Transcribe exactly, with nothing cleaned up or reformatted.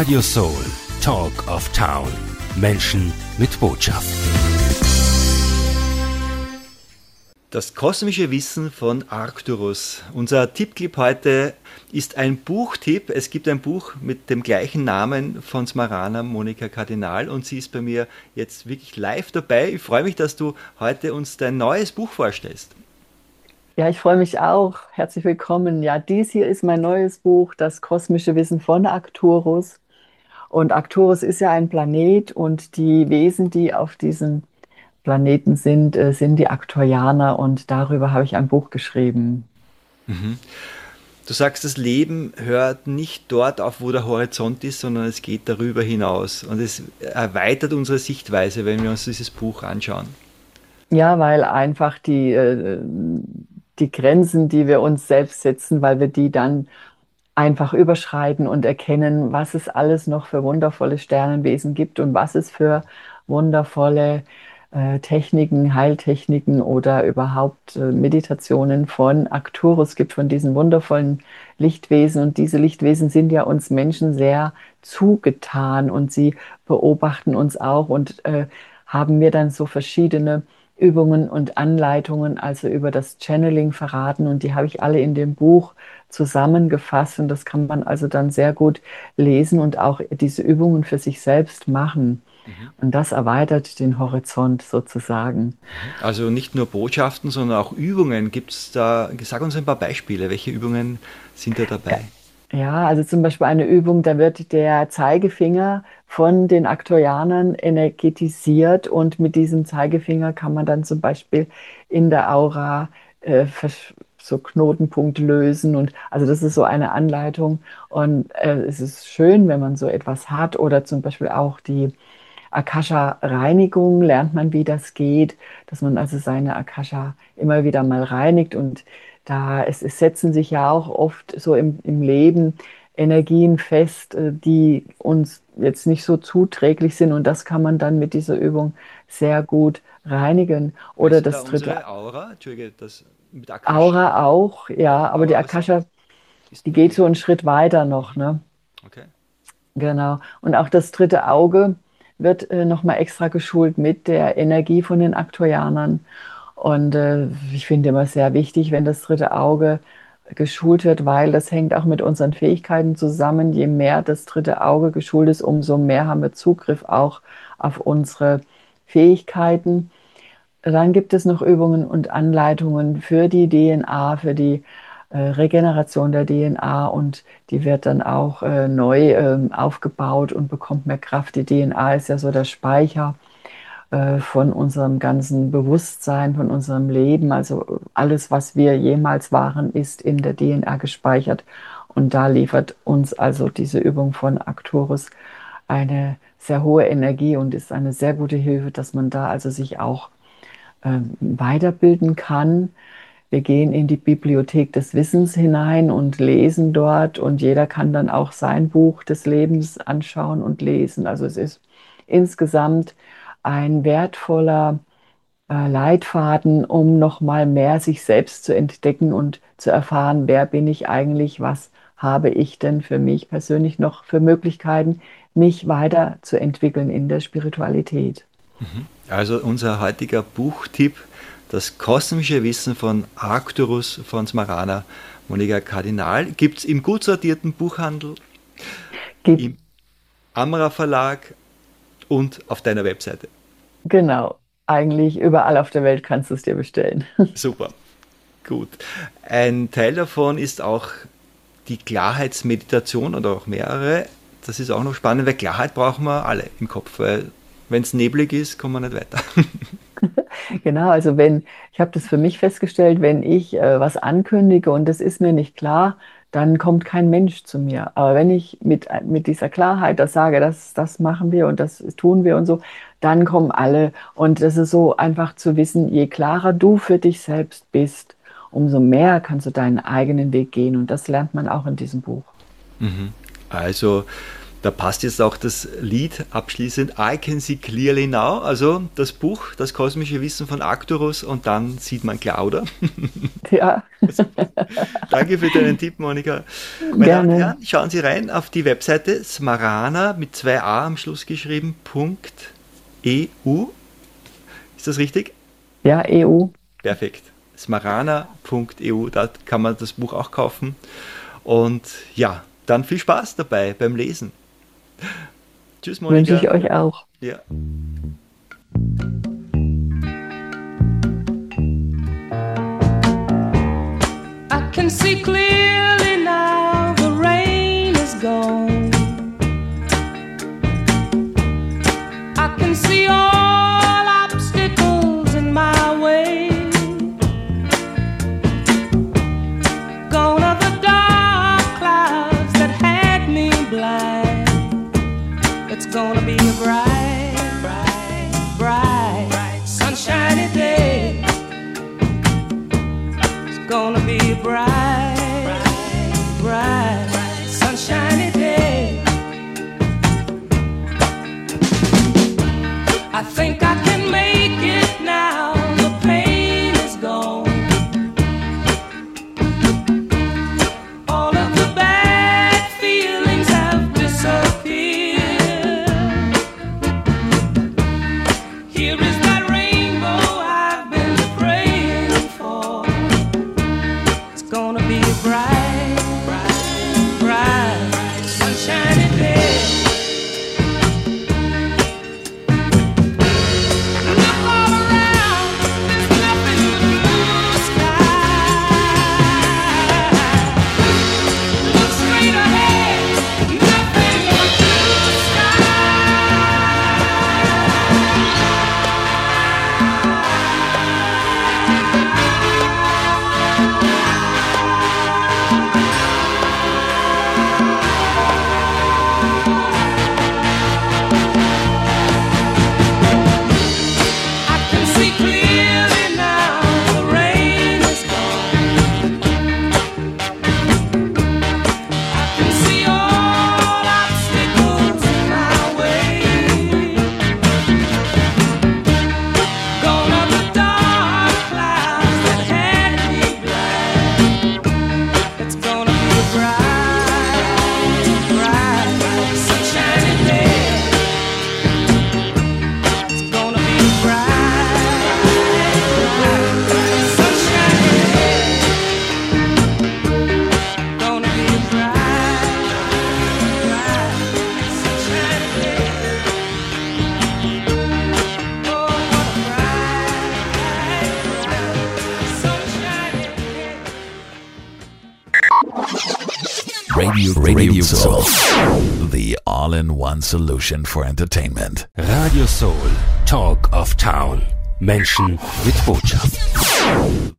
Radio Soul, Talk of Town. Menschen mit Botschaft. Das kosmische Wissen von Arcturus. Unser Tippclip heute ist ein Buchtipp. Es gibt ein Buch mit dem gleichen Namen von Smarana, Monika Kardinal, und sie ist bei mir jetzt wirklich live dabei. Ich freue mich, dass du heute uns dein neues Buch vorstellst. Ja, ich freue mich auch. Herzlich willkommen. Ja, dies hier ist mein neues Buch, Das kosmische Wissen von Arcturus. Und Arcturus ist ja ein Planet und die Wesen, die auf diesem Planeten sind, äh, sind die Arcturianer, und darüber habe ich ein Buch geschrieben. Mhm. Du sagst, das Leben hört nicht dort auf, wo der Horizont ist, sondern es geht darüber hinaus. Und es erweitert unsere Sichtweise, wenn wir uns dieses Buch anschauen. Ja, weil einfach die, äh, die Grenzen, die wir uns selbst setzen, weil wir die dann einfach überschreiten und erkennen, was es alles noch für wundervolle Sternenwesen gibt und was es für wundervolle äh, Techniken, Heiltechniken oder überhaupt äh, Meditationen von Arcturus gibt, von diesen wundervollen Lichtwesen. Und diese Lichtwesen sind ja uns Menschen sehr zugetan und sie beobachten uns auch und äh, haben mir dann so verschiedene Übungen und Anleitungen, also über das Channeling verraten, und die habe ich alle in dem Buch zusammengefasst, und das kann man also dann sehr gut lesen und auch diese Übungen für sich selbst machen. Mhm. Und das erweitert den Horizont sozusagen. Also nicht nur Botschaften, sondern auch Übungen. Gibt es da, sag uns ein paar Beispiele, welche Übungen sind da dabei? Ja, also zum Beispiel eine Übung, da wird der Zeigefinger von den Arcturianern energetisiert, und mit diesem Zeigefinger kann man dann zum Beispiel in der Aura äh, so Knotenpunkt lösen, und also das ist so eine Anleitung, und äh, es ist schön, wenn man so etwas hat, oder zum Beispiel auch die Akasha-Reinigung lernt man, wie das geht, dass man also seine Akasha immer wieder mal reinigt, und da es, es setzen sich ja auch oft so im, im Leben Energien fest, äh, die uns jetzt nicht so zuträglich sind, und das kann man dann mit dieser Übung sehr gut reinigen. Oder Meinst du da das dritte, unsere Aura? Entschuldige, das mit Akasha? Aura auch, ja, aber die Aber was Akasha, ist die nur geht die? so einen Schritt weiter noch, ne? Okay. Genau. Und auch das dritte Auge wird äh, nochmal extra geschult mit der Energie von den Arcturianern. Und äh, ich finde immer sehr wichtig, wenn das dritte Auge geschult wird, weil das hängt auch mit unseren Fähigkeiten zusammen. Je mehr das dritte Auge geschult ist, umso mehr haben wir Zugriff auch auf unsere Fähigkeiten. Dann gibt es noch Übungen und Anleitungen für die D N A, für die äh, Regeneration der D N A, und die wird dann auch äh, neu äh, aufgebaut und bekommt mehr Kraft. Die D N A ist ja so der Speicher äh, von unserem ganzen Bewusstsein, von unserem Leben. Also alles, was wir jemals waren, ist in der D N A gespeichert, und da liefert uns also diese Übung von Arcturus eine sehr hohe Energie und ist eine sehr gute Hilfe, dass man da also sich auch weiterbilden kann. Wir gehen in die Bibliothek des Wissens hinein und lesen dort, und jeder kann dann auch sein Buch des Lebens anschauen und lesen. Also es ist insgesamt ein wertvoller äh, Leitfaden, um nochmal mehr sich selbst zu entdecken und zu erfahren, wer bin ich eigentlich, was habe ich denn für mich persönlich noch für Möglichkeiten, mich weiterzuentwickeln in der Spiritualität. Also unser heutiger Buchtipp, das kosmische Wissen von Arcturus von Smarana, Monika Kardinal, gibt es im gut sortierten Buchhandel, Gibt, im Amra Verlag und auf deiner Webseite. genau, eigentlich überall auf der Welt kannst du es dir bestellen. Super, gut. Ein Teil davon ist auch die Klarheitsmeditation oder auch mehrere. Das ist auch noch spannend, weil Klarheit brauchen wir alle im Kopf, weil wenn es neblig ist, kommen wir nicht weiter. Genau, also wenn, ich habe das für mich festgestellt, wenn ich äh, was ankündige und das ist mir nicht klar, dann kommt kein Mensch zu mir. Aber wenn ich mit, mit dieser Klarheit das sage, das, das machen wir und das tun wir und so, dann kommen alle. Und das ist so einfach zu wissen, je klarer du für dich selbst bist, umso mehr kannst du deinen eigenen Weg gehen. Und das lernt man auch in diesem Buch. Mhm. Also da passt jetzt auch das Lied abschließend, I Can See Clearly Now, also das Buch, das kosmische Wissen von Arcturus, und dann sieht man klar, oder? Ja. Danke für deinen Tipp, Monika. Meine Damen und Herren, schauen Sie rein auf die Webseite Smarana mit zwei A am Schluss geschrieben, .eu. Ist das richtig? Ja, E U. Perfekt. Smarana punkt e u, da kann man das Buch auch kaufen. Und ja, dann viel Spaß dabei beim Lesen. Tschüss, Monika. Wünsche ich euch auch. Ja. I can see clearly now, the rain is gone. I can see all obstacles in my way. Gone are the dark clouds that had me blind. It's gonna be a bright, bright, bright, sunshiny day. It's gonna be a bright, bright, bright, sunshiny day. I think I can make it now. The pain is gone. All of the bad feelings have disappeared. Here is that rainbow I've been praying for. It's gonna be a bright, bright, bright, sunshiny day. Look all around, there's nothing but blue sky. Look straight ahead, nothing but blue sky. I can see clearly now, the rain is gone. I can see all obstacles in my way. Gone are the dark clouds that had me blind. It's gonna be a bright, bright, sunshiny day. It's gonna be a bright, bright, sunshiny day. Gonna be a bright, bright, sunshiny day. Oh, what a bright, bright, sunshiny day. Radio, Radio Soul. The all-in-one solution for entertainment. Radio Soul, Talk of Town. Menschen mit Botschaft.